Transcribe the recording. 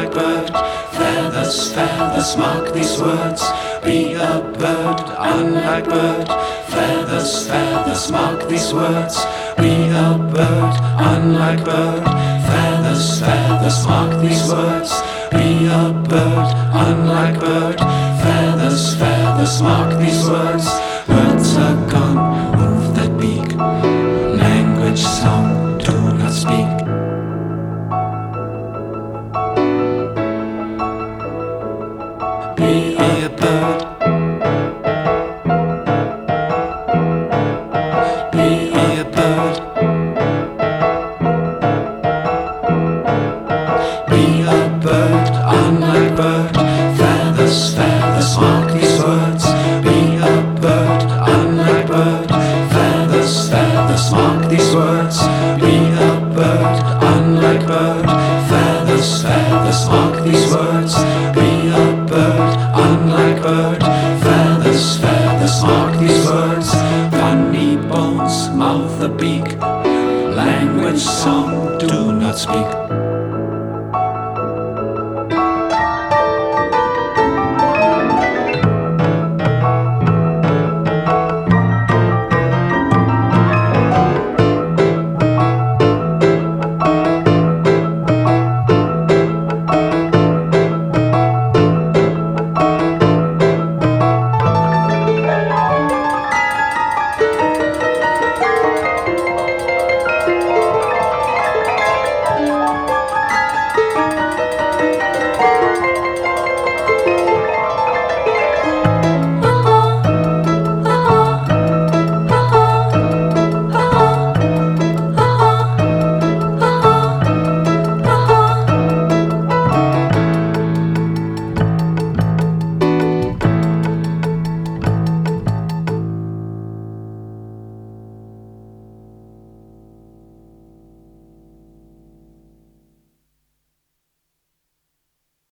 unlike bird. Feathers, feathers, mark these words. Be a bird, unlike bird. Feathers, feathers, mark these words. Be a bird, unlike bird. Feathers, feathers, mark these words. Be a bird, unlike bird. Feathers, feathers, mark these words. Birds are gone, move that beak. Language, song, do not speak. Be a bird. Be a bird. Be a bird, unlike bird. Feathers, feathers, mark these words. Be a bird, unlike bird. Feathers, feathers, mark these words. Be a bird, unlike bird. Feathers, feathers, mark these words. Be a bird, unlike bird. Feathers, feathers, mark these words. Funny bones, mouth a beak. Language, song, do not speak.